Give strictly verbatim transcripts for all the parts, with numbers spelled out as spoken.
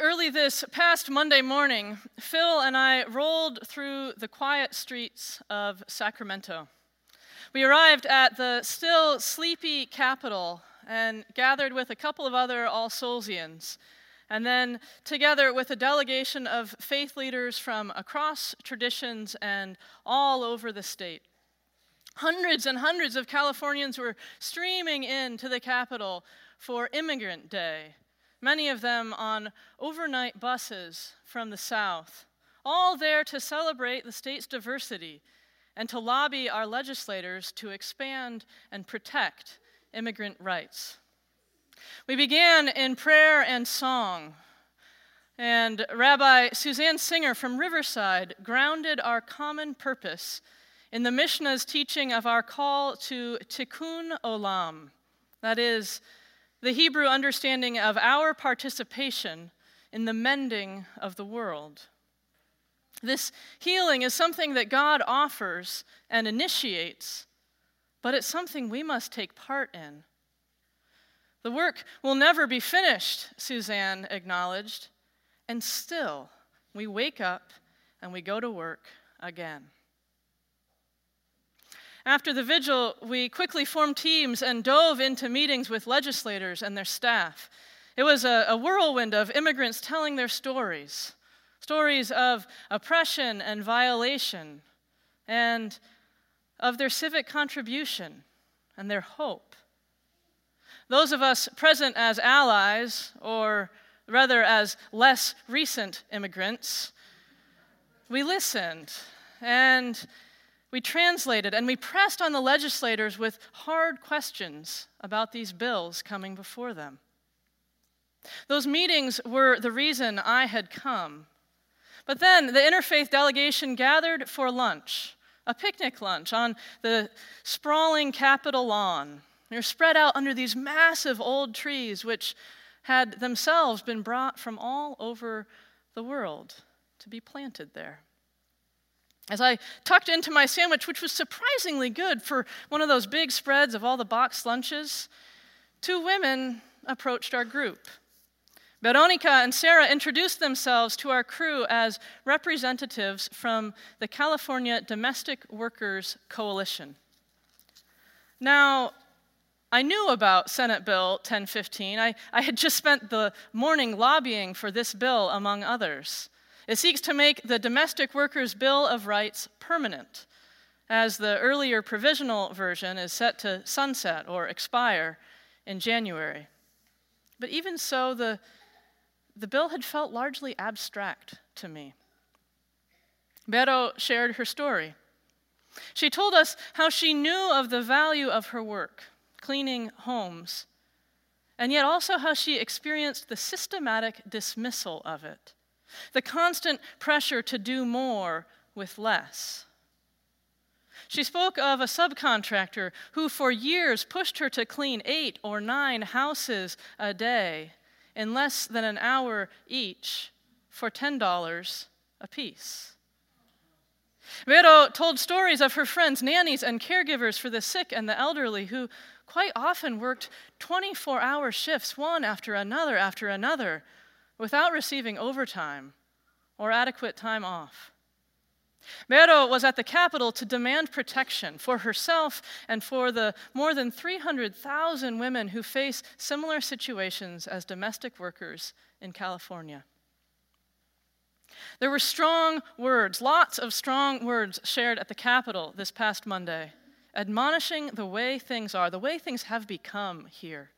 early this past Monday morning, Phil and I rolled through the quiet streets of Sacramento. We arrived at the still sleepy Capitol and gathered with a couple of other All Soulsians, and then together with a delegation of faith leaders from across traditions and all over the state. Hundreds and hundreds of Californians were streaming into the Capitol for Immigrant Day, many of them on overnight buses from the South, all there to celebrate the state's diversity and to lobby our legislators to expand and protect immigrant rights. We began in prayer and song, and Rabbi Suzanne Singer from Riverside grounded our common purpose in the Mishnah's teaching of our call to tikkun olam, that is, the Hebrew understanding of our participation in the mending of the world. This healing is something that God offers and initiates, but it's something we must take part in. The work will never be finished, Suzanne acknowledged, and still we wake up and we go to work again. After the vigil, we quickly formed teams and dove into meetings with legislators and their staff. It was a, a whirlwind of immigrants telling their stories, stories of oppression and violation, and of their civic contribution and their hope. Those of us present as allies, or rather as less recent immigrants, we listened and we translated and we pressed on the legislators with hard questions about these bills coming before them. Those meetings were the reason I had come. But then the interfaith delegation gathered for lunch, a picnic lunch on the sprawling Capitol lawn. They were spread out under these massive old trees which had themselves been brought from all over the world to be planted there. As I tucked into my sandwich, which was surprisingly good for one of those big spreads of all the boxed lunches, two women approached our group. Veronica and Sarah introduced themselves to our crew as representatives from the California Domestic Workers Coalition. Now, I knew about Senate Bill ten fifteen. I, I had just spent the morning lobbying for this bill, among others. It seeks to make the Domestic Workers' Bill of Rights permanent, as the earlier provisional version is set to sunset or expire in January. But even so, the, the bill had felt largely abstract to me. Vero shared her story. She told us how she knew of the value of her work, cleaning homes, and yet also how she experienced the systematic dismissal of it. The constant pressure to do more with less. She spoke of a subcontractor who for years pushed her to clean eight or nine houses a day in less than an hour each for ten dollars a piece. Vero told stories of her friends, nannies, and caregivers for the sick and the elderly who quite often worked twenty-four hour shifts, one after another after another, without receiving overtime or adequate time off. Vero was at the Capitol to demand protection for herself and for the more than three hundred thousand women who face similar situations as domestic workers in California. There were strong words, lots of strong words shared at the Capitol this past Monday, admonishing the way things are, the way things have become here.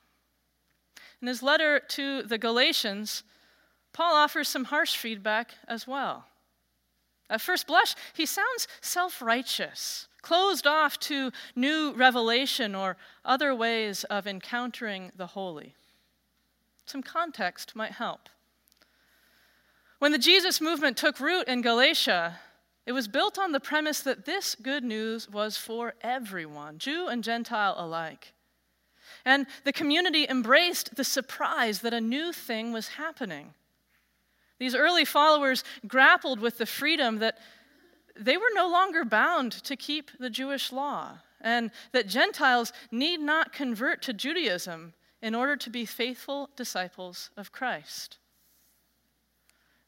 In his letter to the Galatians, Paul offers some harsh feedback as well. At first blush, he sounds self-righteous, closed off to new revelation or other ways of encountering the holy. Some context might help. When the Jesus movement took root in Galatia, it was built on the premise that this good news was for everyone, Jew and Gentile alike. And the community embraced the surprise that a new thing was happening. These early followers grappled with the freedom that they were no longer bound to keep the Jewish law, and that Gentiles need not convert to Judaism in order to be faithful disciples of Christ.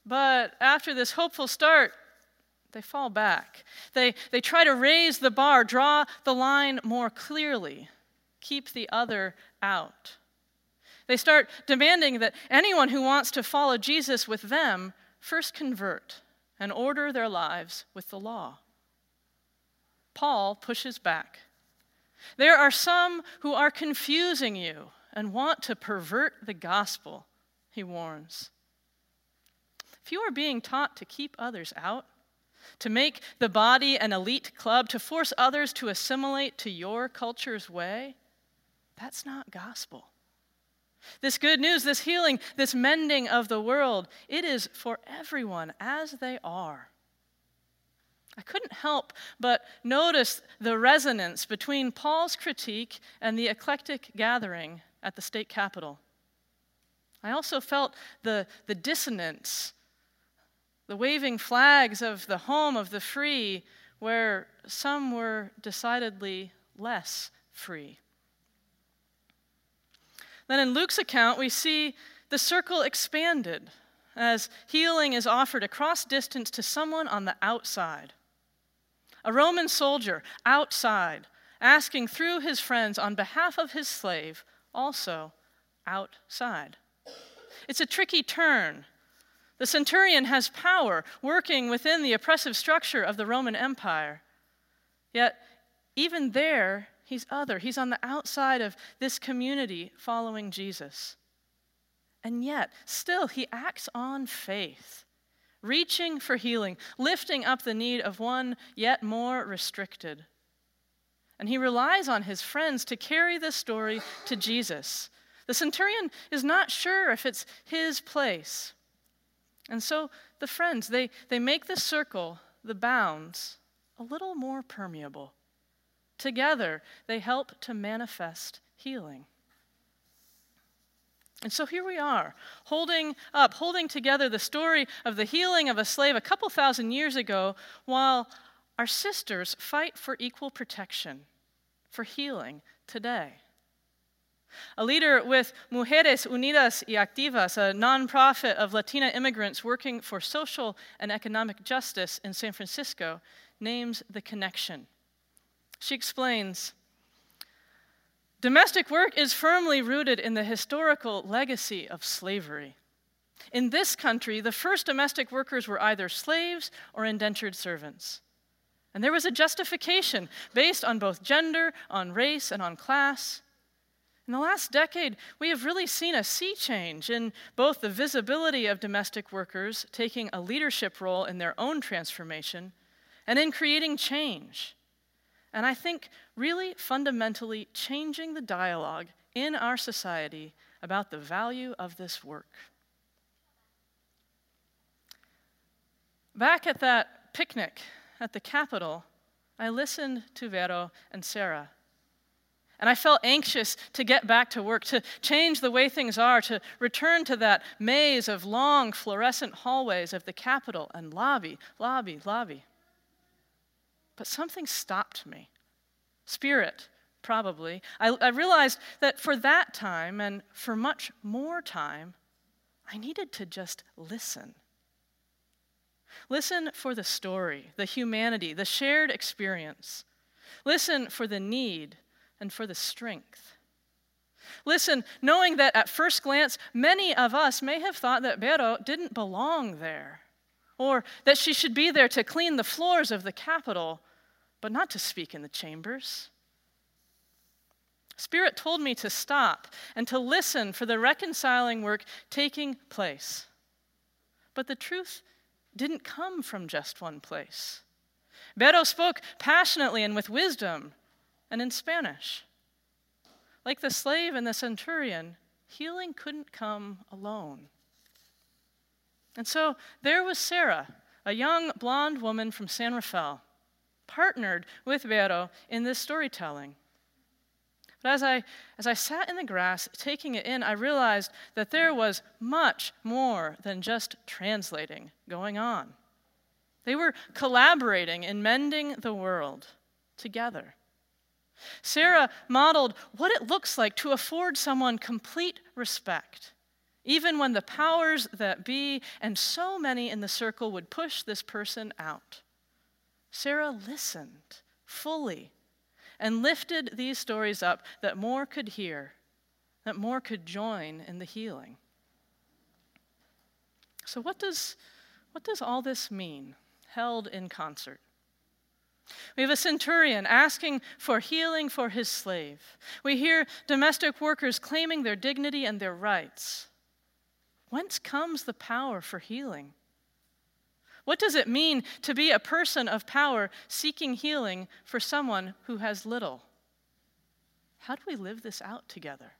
But after this hopeful start, they fall back. They, they try to raise the bar, draw the line more clearly, keep the other out. They start demanding that anyone who wants to follow Jesus with them first convert and order their lives with the law. Paul pushes back. There are some who are confusing you and want to pervert the gospel, he warns. If you are being taught to keep others out, to make the body an elite club, to force others to assimilate to your culture's way, that's not gospel. This good news, this healing, this mending of the world, it is for everyone as they are. I couldn't help but notice the resonance between Paul's critique and the eclectic gathering at the state capitol. I also felt the, the dissonance, the waving flags of the home of the free, where some were decidedly less free. Then in Luke's account, we see the circle expanded as healing is offered across distance to someone on the outside. A Roman soldier outside, asking through his friends on behalf of his slave, also outside. It's a tricky turn. The centurion has power working within the oppressive structure of the Roman Empire. Yet, even there, he's other. He's on the outside of this community following Jesus. And yet, still, he acts on faith, reaching for healing, lifting up the need of one yet more restricted. And he relies on his friends to carry this story to Jesus. The centurion is not sure if it's his place. And so the friends, they, they make the circle, the bounds, a little more permeable. Together, they help to manifest healing. And so here we are, holding up, holding together the story of the healing of a slave a couple thousand years ago, while our sisters fight for equal protection, for healing today. A leader with Mujeres Unidas y Activas, a nonprofit of Latina immigrants working for social and economic justice in San Francisco, names the connection. She explains, domestic work is firmly rooted in the historical legacy of slavery. In this country, the first domestic workers were either slaves or indentured servants. And there was a justification based on both gender, on race, and on class. In the last decade, we have really seen a sea change in both the visibility of domestic workers taking a leadership role in their own transformation and in creating change. And I think really fundamentally changing the dialogue in our society about the value of this work. Back at that picnic at the Capitol, I listened to Vero and Sarah. And I felt anxious to get back to work, to change the way things are, to return to that maze of long fluorescent hallways of the Capitol and lobby, lobby, lobby. But something stopped me. Spirit, probably. I, I realized that for that time and for much more time, I needed to just listen. Listen for the story, the humanity, the shared experience. Listen for the need and for the strength. Listen, knowing that at first glance, many of us may have thought that Vero didn't belong there, or that she should be there to clean the floors of the Capitol, but not to speak in the chambers. Spirit told me to stop and to listen for the reconciling work taking place. But the truth didn't come from just one place. Vero spoke passionately and with wisdom, and in Spanish. Like the slave and the centurion, healing couldn't come alone. And so there was Sarah, a young blonde woman from San Rafael, partnered with Vero in this storytelling. But as I, as I sat in the grass, taking it in, I realized that there was much more than just translating going on. They were collaborating in mending the world together. Sarah modeled what it looks like to afford someone complete respect even when the powers that be and so many in the circle would push this person out. Sarah listened fully and lifted these stories up that more could hear, that more could join in the healing. So what does, what does all this mean, held in concert? We have a centurion asking for healing for his slave. We hear domestic workers claiming their dignity and their rights. Whence comes the power for healing? What does it mean to be a person of power seeking healing for someone who has little? How do we live this out together?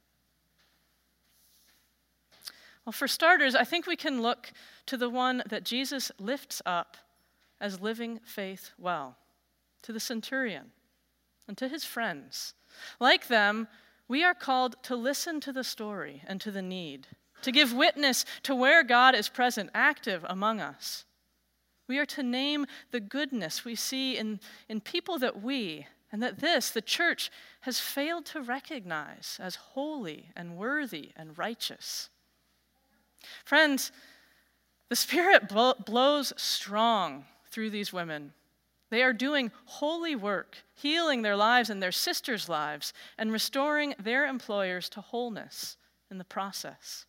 Well, for starters, I think we can look to the one that Jesus lifts up as living faith well, to the centurion and to his friends. Like them, we are called to listen to the story and to the need, to give witness to where God is present, active among us. We are to name the goodness we see in, in people that we, and that this, the church, has failed to recognize as holy and worthy and righteous. Friends, the Spirit bl- blows strong through these women. They are doing holy work, healing their lives and their sisters' lives, and restoring their employers to wholeness in the process.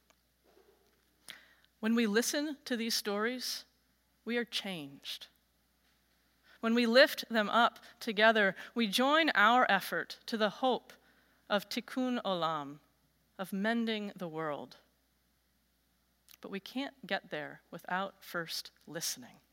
When we listen to these stories, we are changed. When we lift them up together, we join our effort to the hope of tikkun olam, of mending the world. But we can't get there without first listening.